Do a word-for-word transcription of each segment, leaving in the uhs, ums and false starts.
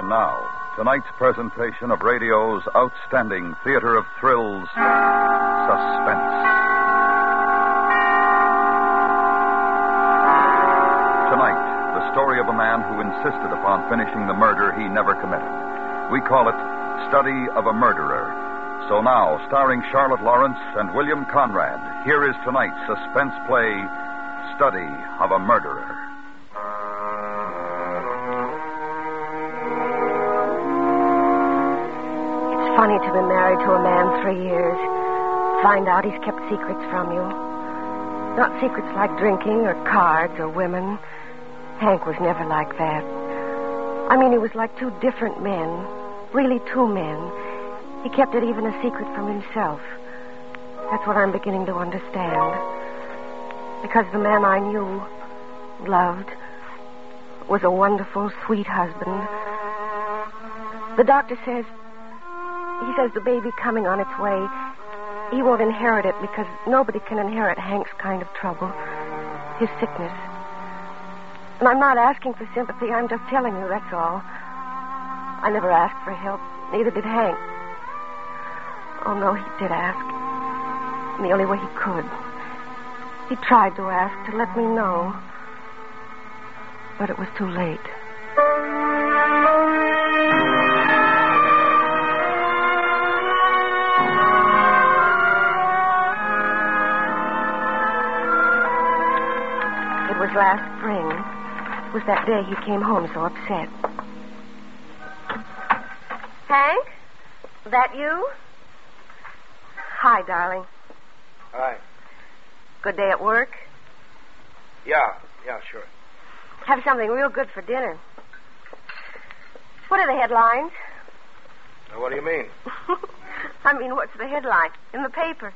And now, tonight's presentation of radio's outstanding theater of thrills, Suspense. Tonight, the story of a man who insisted upon finishing the murder he never committed. We call it Study of a Murderer. So now, starring Charlotte Lawrence and William Conrad, here is tonight's suspense play, Study of a Murderer. It's funny to be married to a man three years. Find out he's kept secrets from you. Not secrets like drinking or cards or women. Hank was never like that. I mean, he was like two different men. Really two men. He kept it even a secret from himself. That's what I'm beginning to understand. Because the man I knew, loved, was a wonderful, sweet husband. The doctor says, he says the baby coming on its way, he won't inherit it because nobody can inherit Hank's kind of trouble, his sickness. And I'm not asking for sympathy, I'm just telling you, that's all. I never asked for help, neither did Hank. Oh, no, he did ask. In the only way he could. He tried to ask, to let me know. But it was too late. It was last spring. It was that day he came home so upset. Hank? That you? Hi, darling. Hi. Good day at work? Yeah, yeah, sure. Have something real good for dinner. What are the headlines? Now, what do you mean? I mean, what's the headline in the paper?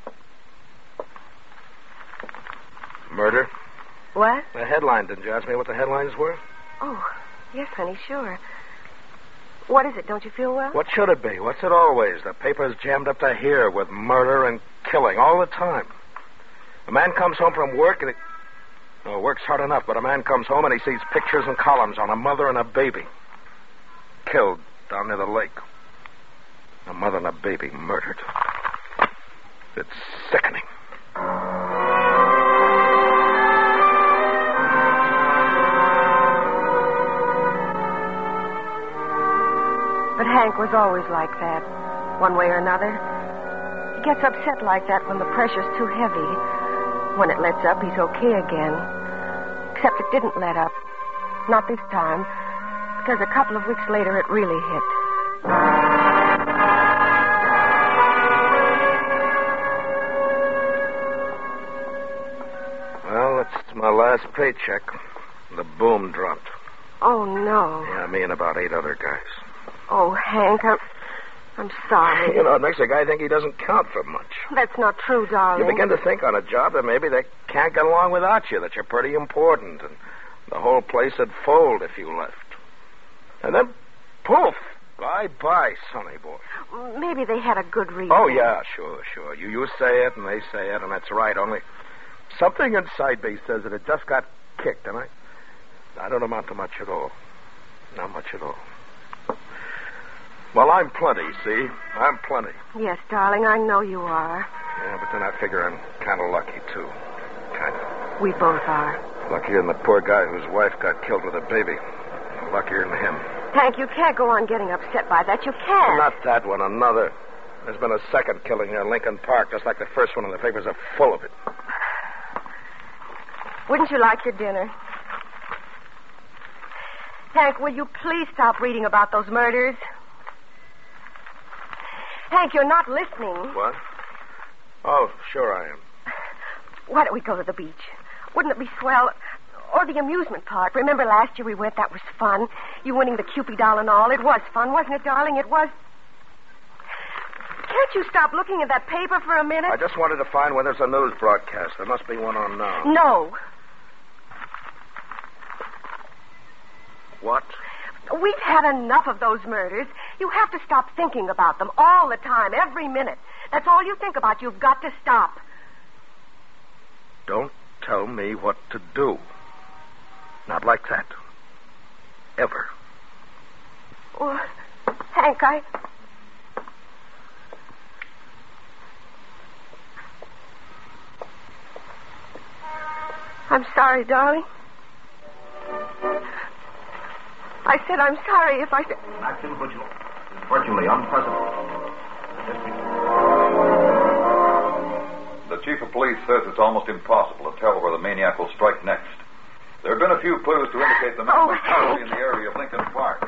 Murder? What? The headline. Didn't you ask me what the headlines were? Oh, yes, honey, sure. What is it? Don't you feel well? What should it be? What's it always? The paper's jammed up to here with murder and killing all the time. A man comes home from work and he... Oh, works hard enough, but a man comes home and he sees pictures and columns on a mother and a baby. Killed down near the lake. A mother and a baby murdered. It's sickening. But Hank was always like that, one way or another. He gets upset like that when the pressure's too heavy. When it lets up, he's okay again. Except it didn't let up. Not this time, because a couple of weeks later it really hit. Well, it's my last paycheck. The boom dropped. Oh, no. Yeah, me and about eight other guys. Oh, Hank, I'm, I'm sorry. You know, it makes a guy think he doesn't count for much. That's not true, darling. You begin to think on a job that maybe they can't get along without you, that you're pretty important, and the whole place would fold if you left. And then, poof, bye-bye, sonny boy. Maybe they had a good reason. Oh, yeah, sure, sure. You, you say it, and they say it, and that's right, only something inside me says that it just got kicked, and I, I don't amount to much at all. Not much at all. Well, I'm plenty, see? I'm plenty. Yes, darling, I know you are. Yeah, but then I figure I'm kind of lucky, too. Kind of. We both are. Luckier than the poor guy whose wife got killed with a baby. Luckier than him. Hank, you can't go on getting upset by that. You can't. Not that one, another. There's been a second killing near Lincoln Park, just like the first one, and the papers are full of it. Wouldn't you like your dinner? Hank, will you please stop reading about those murders? Hank, you're not listening. What? Oh, sure I am. Why don't we go to the beach? Wouldn't it be swell? Or the amusement park. Remember last year we went? That was fun. You winning the Cupid doll and all. It was fun, wasn't it, darling? It was. Can't you stop looking at that paper for a minute? I just wanted to find where there's a news broadcast. There must be one on now. No. What? We've had enough of those murders. You have to stop thinking about them all the time, every minute. That's all you think about. You've got to stop. Don't tell me what to do. Not like that. Ever. Oh, Hank, I... I'm sorry, darling. I said I'm sorry if I said... That's unfortunate. Unfortunately, unpleasant. The chief of police says it's almost impossible to tell where the maniac will strike next. There have been a few clues to indicate the man Oh, was probably in the area of Lincoln Park.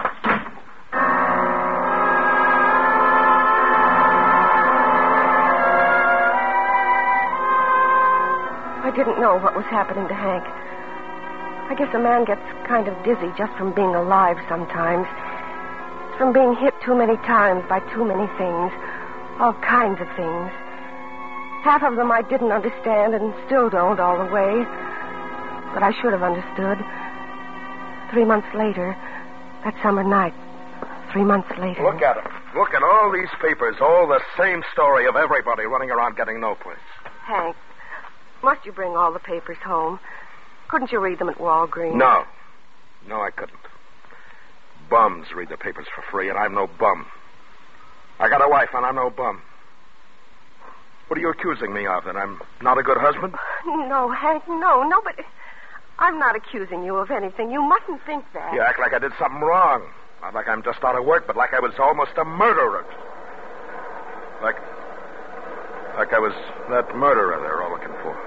I didn't know what was happening to Hank. I guess a man gets kind of dizzy just from being alive sometimes. It's from being hit too many times by too many things. All kinds of things. Half of them I didn't understand and still don't all the way. But I should have understood. Three months later, that summer night. Three months later. Look at them. Look at all these papers. All the same story of everybody running around getting no place. Hank, must you bring all the papers home? Couldn't you read them at Walgreens? No. No, I couldn't. Bums read the papers for free, and I'm no bum. I got a wife, and I'm no bum. What are you accusing me of? That I'm not a good husband? No, Hank, no. No, but I'm not accusing you of anything. You mustn't think that. You act like I did something wrong. Not like I'm just out of work, but like I was almost a murderer. Like... Like I was that murderer they're all looking for.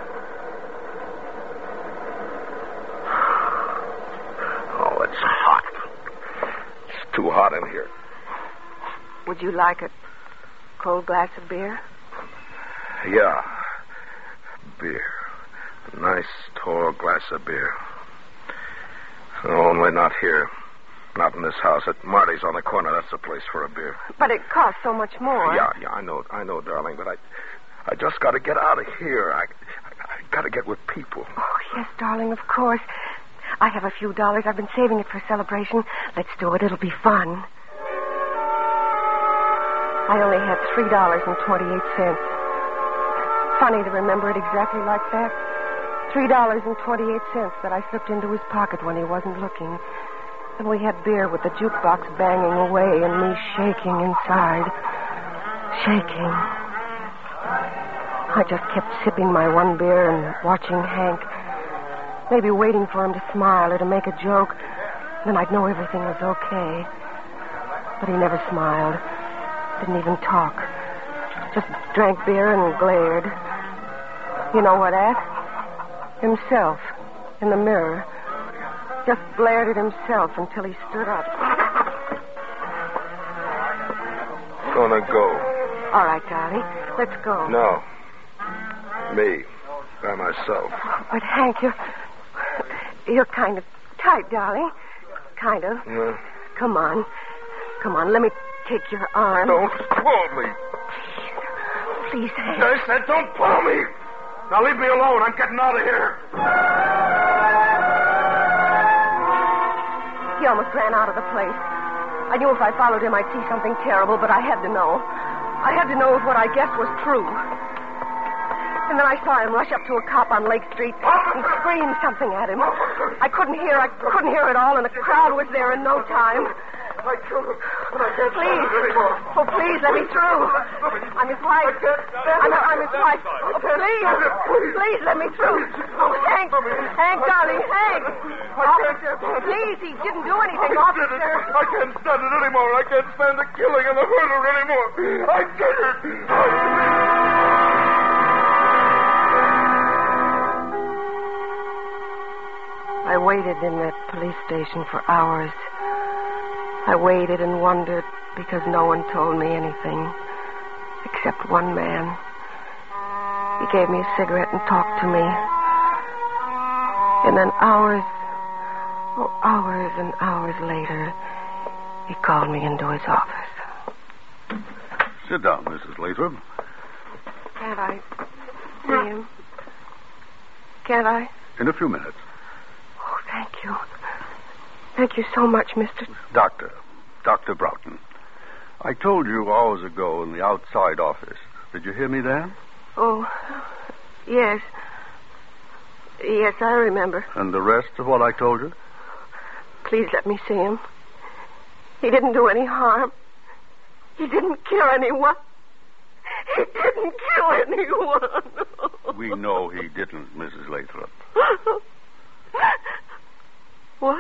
Oh, it's hot. It's too hot in here. Would you like a cold glass of beer? Yeah. Beer. A nice, tall glass of beer. Only not here. Not in this house. At Marty's on the corner. That's the place for a beer. But it costs so much more. Yeah, yeah, I know, I know, darling, but I... I just got to get out of here. I, I, I got to get with people. Oh, yes, darling, of course. I have a few dollars. I've been saving it for a celebration. Let's do it. It'll be fun. I only had three dollars and twenty-eight cents. Funny to remember it exactly like that. Three dollars and twenty-eight cents that I slipped into his pocket when he wasn't looking. And we had beer with the jukebox banging away and me shaking inside. Shaking. I just kept sipping my one beer and watching Hank. Maybe waiting for him to smile or to make a joke. Then I'd know everything was okay. But he never smiled. Didn't even talk. Just drank beer and glared. You know what at? Himself. In the mirror. Just glared at himself until he stood up. Gonna go. All right, darling. Let's go. No. Me. By myself. But, Hank, you're... You're kind of tight, darling. Kind of. Yeah. Come on. Come on, let me take your arm. Don't pull me. Please, Hank. I said don't pull me. Now leave me alone. I'm getting out of here. He almost ran out of the place. I knew if I followed him, I'd see something terrible, but I had to know. I had to know if what I guessed was true. And then I saw him rush up to a cop on Lake Street and scream something at him. I couldn't hear. I couldn't hear at all, and the crowd was there in no time. I killed him, but I can't Please. stand it anymore. Oh, please, let me through. I'm his wife. I'm, I'm his wife. Oh, please. Please, let me through. Oh, Hank. Hank, darling, Hank. Officer, please, he didn't do anything, officer. I can't stand it anymore. I can't stand the killing and the murder anymore. I did it. I did it. I waited in that police station for hours. I waited and wondered because no one told me anything except one man. He gave me a cigarette and talked to me. And then hours, oh, hours and hours later, he called me into his office. Sit down, Missus Lathrop. Can't I see him? Can't I? In a few minutes. Oh, thank you. Thank you so much, Mister Doctor. Doctor Broughton. I told you hours ago in the outside office. Did you hear me then? Oh, yes. Yes, I remember. And the rest of what I told you? Please let me see him. He didn't do any harm. He didn't kill anyone. He didn't kill anyone. We know he didn't, Missus Lathrop. What?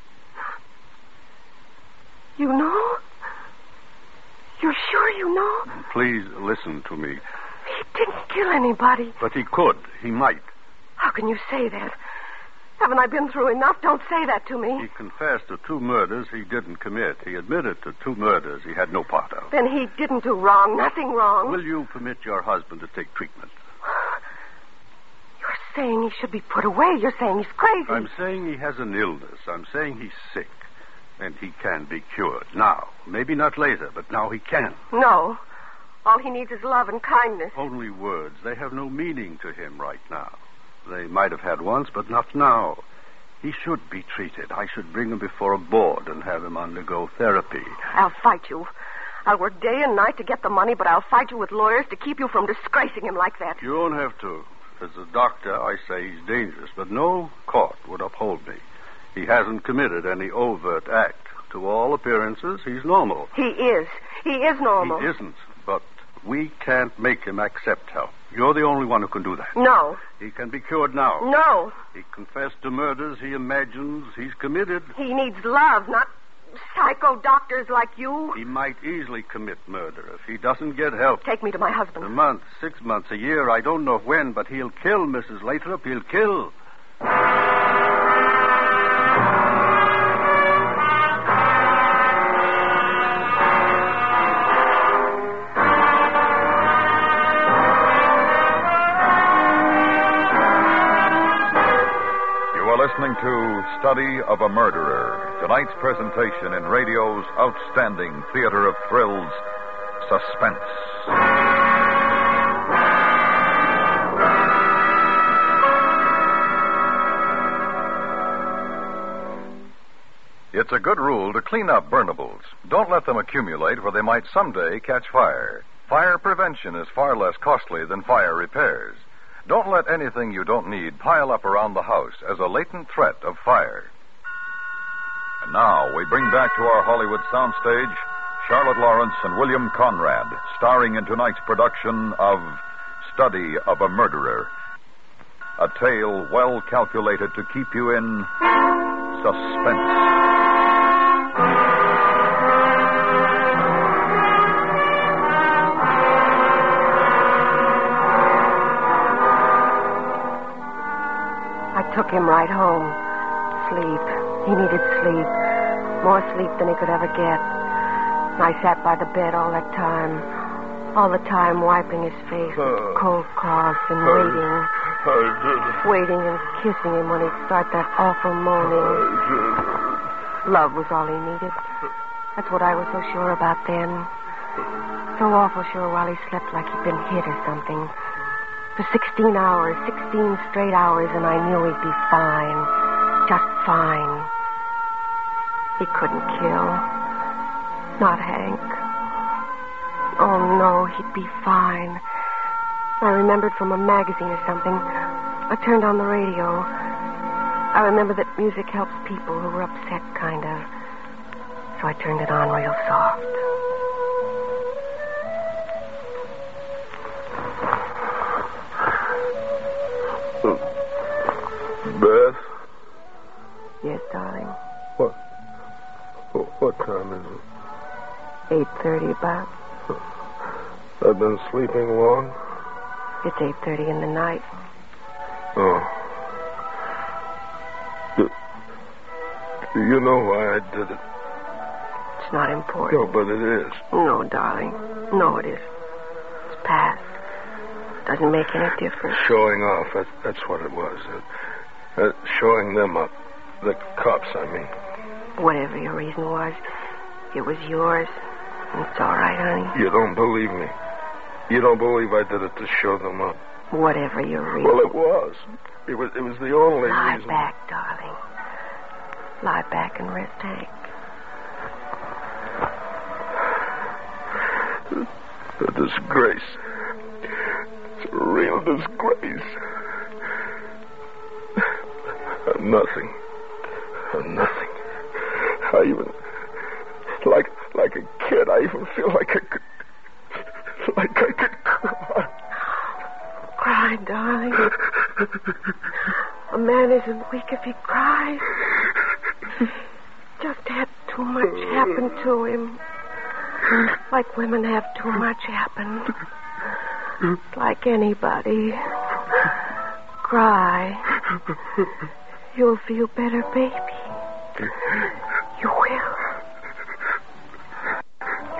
You know? You're sure you know? Please listen to me. He didn't kill anybody. But he could. He might. How can you say that? Haven't I been through enough? Don't say that to me. He confessed to two murders he didn't commit. He admitted to two murders he had no part of. Then he didn't do wrong. Nothing wrong. Will you permit your husband to take treatment? You're saying he should be put away. You're saying he's crazy. I'm saying he has an illness. I'm saying he's sick. And he can be cured. Now. Maybe not later, but now he can. No. All he needs is love and kindness. Only words. They have no meaning to him right now. They might have had once, but not now. He should be treated. I should bring him before a board and have him undergo therapy. I'll fight you. I'll work day and night to get the money, but I'll fight you with lawyers to keep you from disgracing him like that. You don't have to. As a doctor, I say he's dangerous, but no court would uphold me. He hasn't committed any overt act. To all appearances, he's normal. He is. He is normal. He isn't, but we can't make him accept help. You're the only one who can do that. No. He can be cured now. No. He confessed to murders he imagines he's committed. He needs love, not psycho doctors like you. He might easily commit murder if he doesn't get help. Take me to my husband. A month, six months, a year, I don't know when, but he'll kill Missus Lathrop. He'll kill. Listening to Study of a Murderer, tonight's presentation in radio's outstanding theater of thrills, Suspense. It's a good rule to clean up burnables. Don't let them accumulate where they might someday catch fire. Fire prevention is far less costly than fire repairs. Don't let anything you don't need pile up around the house as a latent threat of fire. And now we bring back to our Hollywood soundstage Charlotte Lawrence and William Conrad, starring in tonight's production of Study of a Murderer. A tale well calculated to keep you in suspense. Took him right home. Sleep. He needed sleep. More sleep than he could ever get. I sat by the bed all that time. All the time wiping his face with cold cloths and waiting. Waiting and kissing him when he'd start that awful moaning. Love was all he needed. That's what I was so sure about then. So awful sure while he slept like he'd been hit or something. For sixteen hours, sixteen straight hours, and I knew he'd be fine. Just fine. He couldn't kill. Not Hank. Oh, no, he'd be fine. I remembered from a magazine or something. I turned on the radio. I remember that music helps people who were upset, kind of. So I turned it on real soft. Beth? Yes, darling. What? What time is it? eight thirty about. I've been sleeping long? It's eight thirty in the night. Oh. Do, do you know why I did it? It's not important. No, but it is. No, darling. No, it isn't. It's past. Doesn't make any difference. Showing off. That, that's what it was. Uh, uh, showing them up. The cops, I mean. Whatever your reason was, it was yours. It's all right, honey. You don't believe me. You don't believe I did it to show them up. Whatever your reason. Well, it was. It was. It was the only Lie reason. back, darling. Lie back and rest, Hank. A disgrace. It's a real disgrace. I'm nothing. I'm nothing. I even... Like, like a kid. I even feel like I could... Like I could cry. Cry, darling. A man isn't weak if he cries. Just had too much happen to him. Like women have too much happen. Like anybody. Cry. You'll feel better, baby. You will. You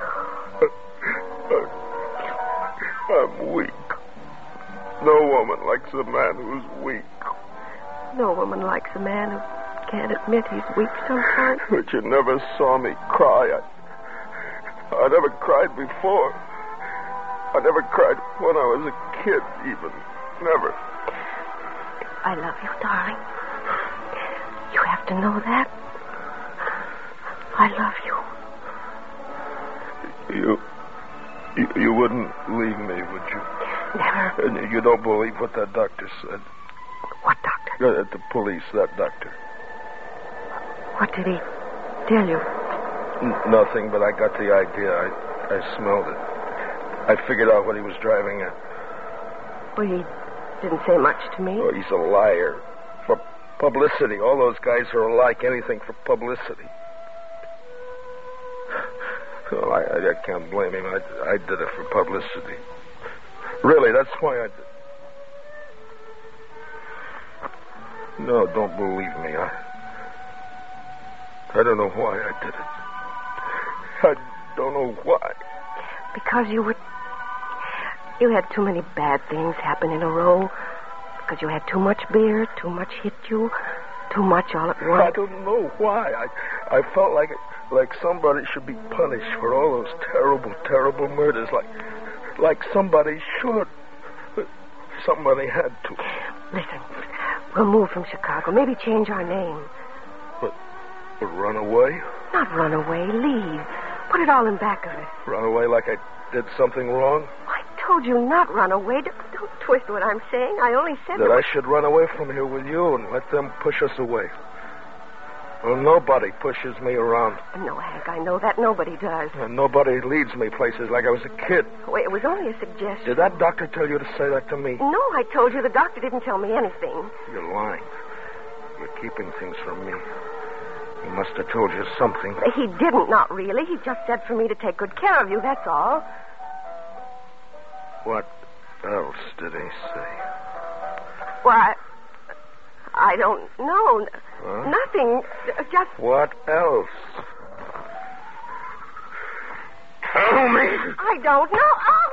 will. I'm weak. No woman likes a man who's weak. No woman likes a man who can't admit he's weak sometimes. But you never saw me cry. I, I never cried before. I never cried when I was a kid, even. Never. I love you, darling. You have to know that. I love you. You... You, you wouldn't leave me, would you? Never. And you don't believe what that doctor said? What doctor? Uh, At the police, that doctor. What did he tell you? N- nothing, but I got the idea. I, I smelled it. I figured out what he was driving at. Well, he didn't say much to me. Oh, he's a liar. For publicity. All those guys are alike. Anything for publicity. Well, I, I, I can't blame him. I, I did it for publicity. Really, that's why I did. No, don't believe me. I, I don't know why I did it. I don't know why. Because you were... You had too many bad things happen in a row. Because you had too much beer, too much hit you, too much all at once. I don't know why. I, I felt like it. Like somebody should be punished for all those terrible, terrible murders. Like like somebody should. Somebody had to. Listen, we'll move from Chicago. Maybe change our name. But, but run away? Not run away. Leave. Put it all in back of us. Run away like I did something wrong? I told you not run away. Don't, don't twist what I'm saying. I only said that that I should run away from here with you and let them push us away. Well, nobody pushes me around. No, Hank, I know that. Nobody does. And nobody leads me places like I was a kid. Wait, it was only a suggestion. Did that doctor tell you to say that to me? No, I told you the doctor didn't tell me anything. You're lying. You're keeping things from me. He must have told you something. He didn't, not really. He just said for me to take good care of you, that's all. What else did he say? Well, I... I don't know. Huh? Nothing. Just... What else? Tell me. I don't know. Oh!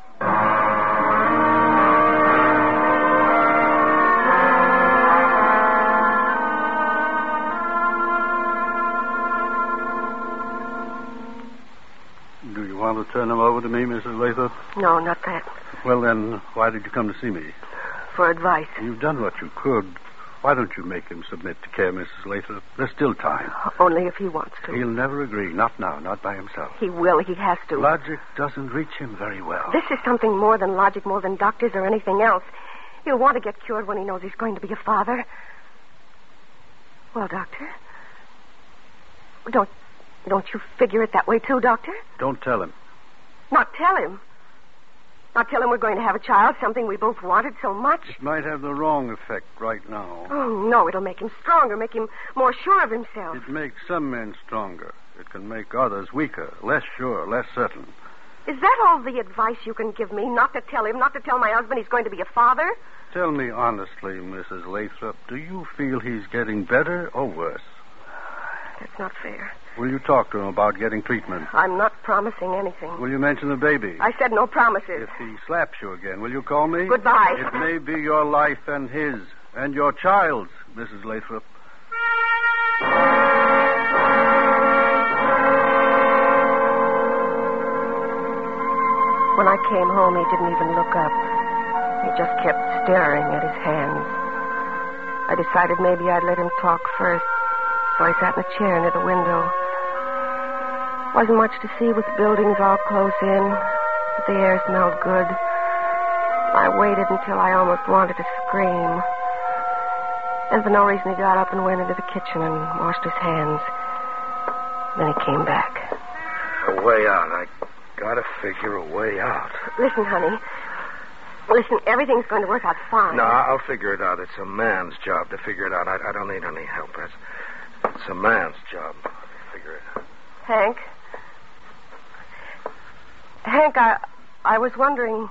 Do you want to turn him over to me, Missus Lathrop? No, not that. Well, then, why did you come to see me? For advice. You've done what you could. Why don't you make him submit to care, Missus Lathrop? There's still time. Only if he wants to. He'll never agree. Not now. Not by himself. He will. He has to. Logic doesn't reach him very well. This is something more than logic, more than doctors or anything else. He'll want to get cured when he knows he's going to be a father. Well, Doctor? Don't, don't you figure it that way, too, Doctor? Don't tell him. Not tell him? Not tell him we're going to have a child, something we both wanted so much? It might have the wrong effect right now. Oh, no, it'll make him stronger, make him more sure of himself. It makes some men stronger. It can make others weaker, less sure, less certain. Is that all the advice you can give me? Not to tell him, not to tell my husband he's going to be a father? Tell me honestly, Missus Lathrop, do you feel he's getting better or worse? That's not fair. Will you talk to him about getting treatment? I'm not promising anything. Will you mention the baby? I said no promises. If he slaps you again, will you call me? Goodbye. It may be your life and his, and your child's, Missus Lathrop. When I came home, he didn't even look up. He just kept staring at his hands. I decided maybe I'd let him talk first, so I sat in a chair near the window. Wasn't much to see with the buildings all close in, but the air smelled good. I waited until I almost wanted to scream. And for no reason, he got up and went into the kitchen and washed his hands. Then he came back. A way out. I gotta figure a way out. Listen, honey. Listen, everything's going to work out fine. No, I'll figure it out. It's a man's job to figure it out. I, I don't need any help. It's, it's a man's job. Figure it out. Hank? Hank, I, I was wondering...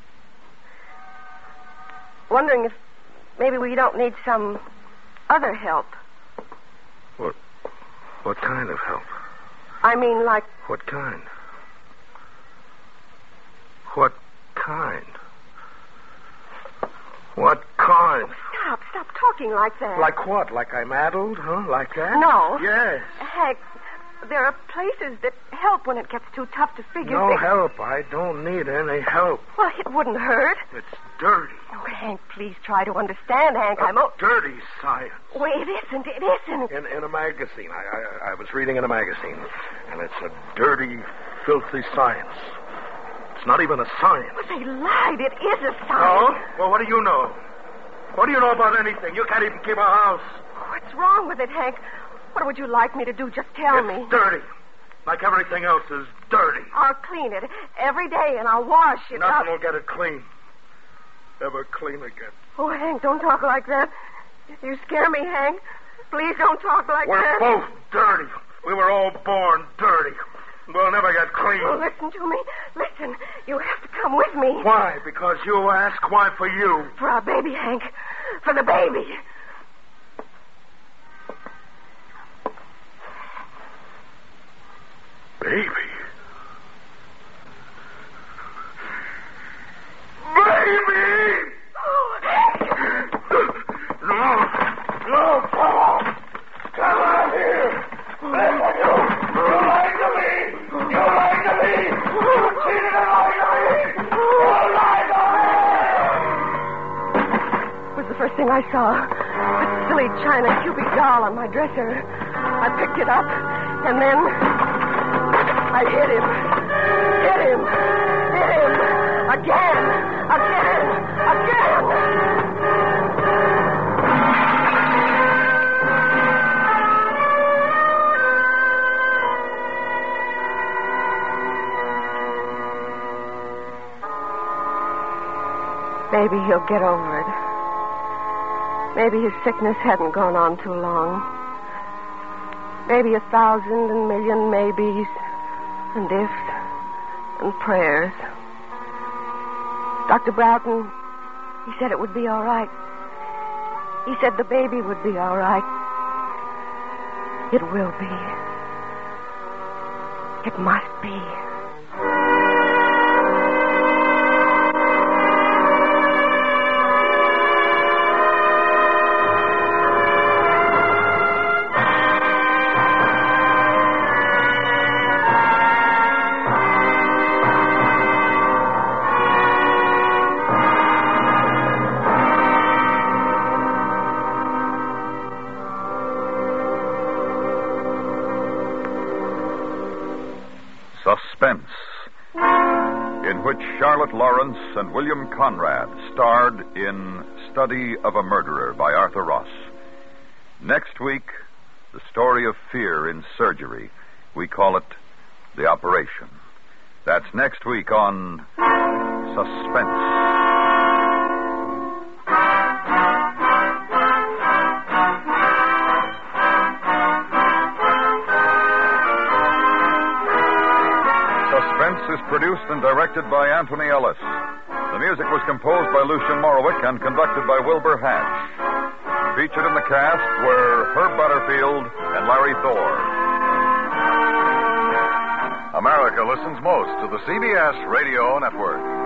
Wondering if maybe we don't need some other help. What? What kind of help? I mean, like... What kind? What kind? What kind? Stop, stop talking like that. Like what? Like I'm addled, huh? Like that? No. Yes. Hank, there are places that help when it gets too tough to figure No things. help. I don't need any help. Well, it wouldn't hurt. It's dirty. Oh, Hank, please try to understand, Hank. A I'm... O- dirty science. Wait, it isn't. It isn't. In, in a magazine. I, I, I was reading in a magazine, and it's a dirty, filthy science. It's not even a science. But they lied. It is a No? science. Well, what do you know? What do you know about anything? You can't even keep a house. What's wrong with it, Hank? What would you like me to do? Just tell it's me. dirty. Like everything else is dirty. I'll clean it every day, and I'll wash it. Nothing I'll... will get it clean. Ever clean again. Oh, Hank, don't talk like that. You scare me, Hank. Please don't talk like We're that. both dirty. We were all born dirty. We'll never get clean. Oh, listen to me. Listen. You have to come with me. Why? Because you ask? Why for you? For our baby, Hank. For the baby. Baby? Baby! Oh, Hank. No. No, Paul. Come out here. Listen, you. You lied to me. You lied to me. You cheated and lied to me. You lied to me. It was the first thing I saw. That silly china Cupid doll on my dresser. I picked it up, and then I hit him. Hit him. Hit him. Again. Again. Again. Maybe he'll get over it. Maybe his sickness hadn't gone on too long. Maybe a thousand and million maybes and ifs and prayers. Doctor Broughton, he said it would be all right. He said the baby would be all right. It will be. It must be. Suspense, in which Charlotte Lawrence and William Conrad starred in Study of a Murderer by Arthur Ross. Next week, the story of fear in surgery. We call it The Operation. That's next week on Suspense. Suspense is produced and directed by Anthony Ellis. The music was composed by Lucien Morawick and conducted by Wilbur Hatch. Featured in the cast were Herb Butterfield and Larry Thor. America listens most to the C B S Radio Network.